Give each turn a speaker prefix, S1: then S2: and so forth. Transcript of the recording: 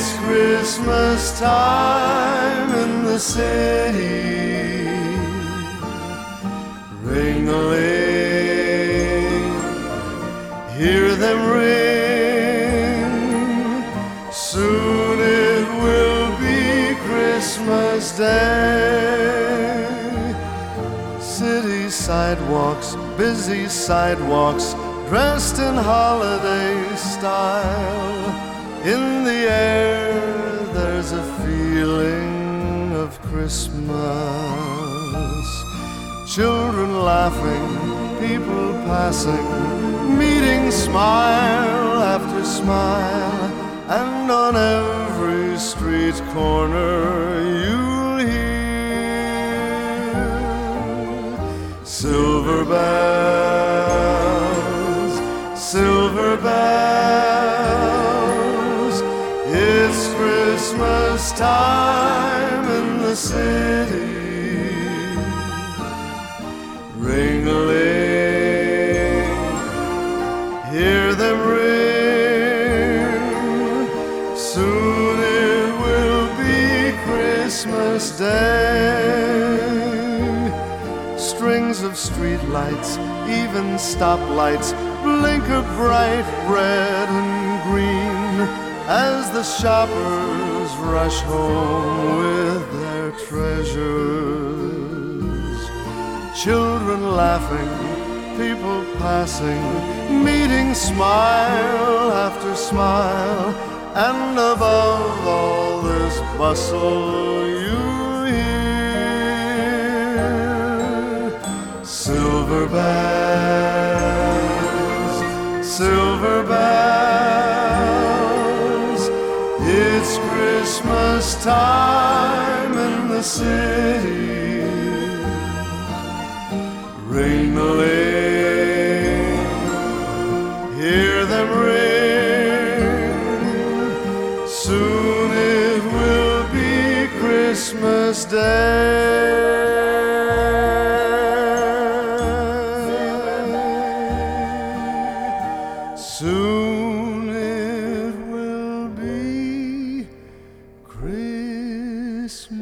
S1: It's Christmas time in the city. Ring-a-ling, hear them ring. Soon it will be Christmas Day. City sidewalks, busy sidewalks, dressed in holiday style. In the air there's a feeling of Christmas. Children laughing, people passing, meeting smile after smile. And on every street corner you'll hear silver bells, silver bells. It's Christmas time in the city. Ring-a-ling, hear them ring. Soon it will be Christmas Day. Strings of street lights, even stoplights, blink a bright red and green as the shoppers rush home with their treasures. Children laughing, people passing, meeting smile after smile. And above all this bustle you hear silver bells, silver bells. It's Christmas time in the city. Ring-a-ling, hear them ring. Soon it will be Christmas Day. Soon it will be Christmas.